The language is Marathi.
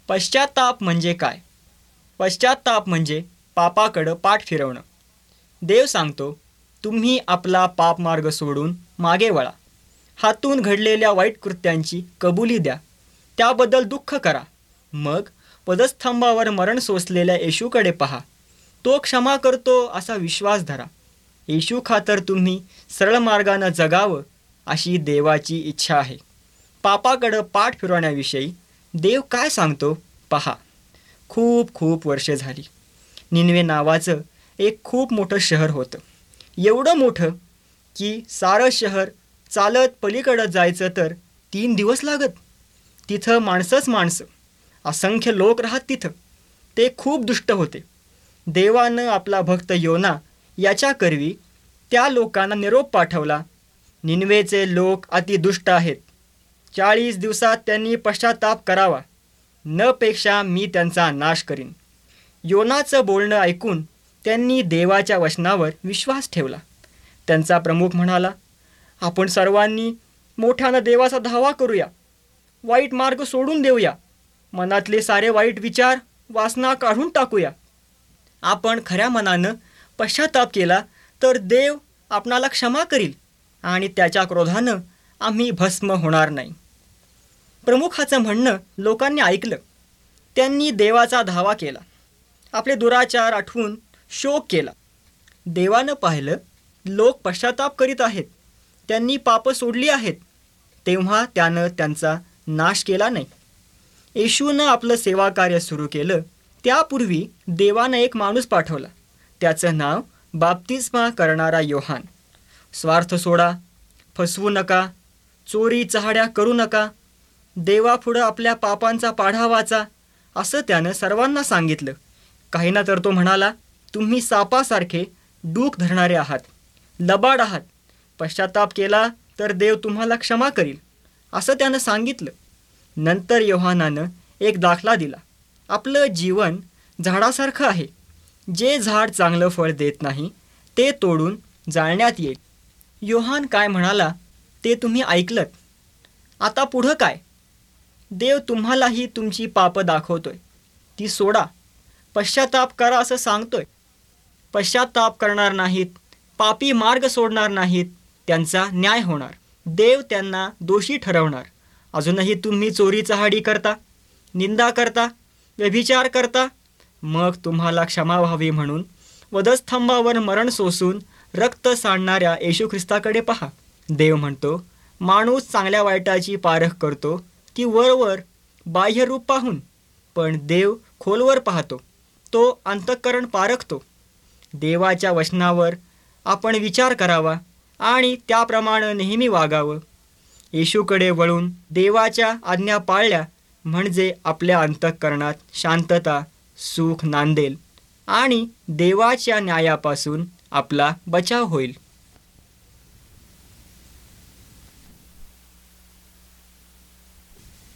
पश्चात्ताप म्हणजे काय? पश्चात्ताप म्हणजे पापाकडं पाठ फिरवणं. देव सांगतो, तुम्ही आपला पापमार्ग सोडून मागे वळा. हातून घडलेल्या वाईट कृत्यांची कबुली द्या. त्याबद्दल दुःख करा. मग वधस्तंभावर मरण सोसलेल्या येशूकडे पहा. तो क्षमा करतो असा विश्वास धरा. येशू खातर तुम्ही सरळ मार्गानं जगावं अशी देवाची इच्छा आहे. पापाकडं पाठ फिरवण्याविषयी देव काय सांगतो पहा. खूप खूप वर्षे झाली. निनवे नावाचं एक खूप मोठं शहर होतं. एवढं मोठं की सारं शहर चालत पलीकडं जायचं तर 3 दिवस लागत. तिथं माणसंच माणसं, असंख्य लोक राहत तिथं. ते खूप दुष्ट होते. देवानं आपला भक्त योना याच्याकरवी त्या लोकांना निरोप पाठवला. निनवेचे लोक अतिदुष्ट आहेत. 40 दिवसात त्यांनी पश्चाताप करावा, न पेक्षा मी त्यांचा नाश करीन. योनाचं बोलणं ऐकून त्यांनी देवाच्या वचनावर विश्वास ठेवला. त्यांचा प्रमुख म्हणाला, आपण सर्वांनी मोठ्यानं देवाचा धावा करूया. वाईट मार्ग सोडून देऊया. मनातले सारे वाईट विचार वासना काढून टाकूया. आपण खऱ्या मनानं पश्चाताप केला तर देव आपणाला क्षमा करील आणि त्याच्या क्रोधानं आम्ही भस्म होणार नाही. प्रमुखाचं म्हणणं लोकांनी ऐकलं. त्यांनी देवाचा धावा केला. आपले दुराचार आठवून शोक केला. देवानं पाहिलं, लोक पश्चाताप करीत आहेत. त्यांनी पापं सोडली आहेत. तेव्हा त्यानं त्यांचा नाश केला नाही. येशूनं आपलं सेवाकार्य सुरू केलं त्यापूर्वी देवानं एक माणूस पाठवला. त्याचं नाव बाप्तिस्मा करणारा योहान. स्वार्थ सोडा, फसवू नका, चोरी चहाड्या करू नका, देवापुढं आपल्या पापांचा पाढा वाचा, असं त्यानं सर्वांना सांगितलं. काहींना तर तो म्हणाला, तुम्ही सापासारखे डूख धरणारे आहात, लबाड आहात. पश्चाताप केला तर देव तुम्हाला क्षमा करील, असं त्यानं सांगितलं. नंतर योहानानं एक दाखला दिला. आपलं जीवन झाडासारखं आहे. जे झाड चांगलं फळ देत नाही ते तोडून जाळण्यात येईल. योहान काय म्हणाला ते तुम्ही ऐकलत. आता पुढं काय? देव तुम्हालाही तुमची पापं दाखवतोय. ती सोडा, पश्चाताप करा असं सांगतोय. पश्चाताप करणार नाहीत, पापी मार्ग सोडणार नाहीत, त्यांचा न्याय होणार. देव त्यांना दोषी ठरवणार. अजूनही तुम्ही चोरी चहाडी करता, निंदा करता, व्यभिचार करता, मग तुम्हाला क्षमा व्हावी म्हणून वधस्तंभावर मरण सोसून रक्त सांडणाऱ्या येशू ख्रिस्ताकडे पहा. देव म्हणतो, माणूस चांगल्या वाईटाची पारख करतो की वरवर बाह्य रूप पाहून, पण देव खोलवर पाहतो. तो अंतःकरण पारखतो. देवाच्या वचनावर आपण विचार करावा आणि त्याप्रमाणे नेहमी वागावं. येशूकडे वळून देवाच्या आज्ञा पाळल्या म्हणजे आपल्या अंतःकरणात शांतता, सुख नांदेल आणि देवाच्या न्यायापासून आपला बचाव होईल.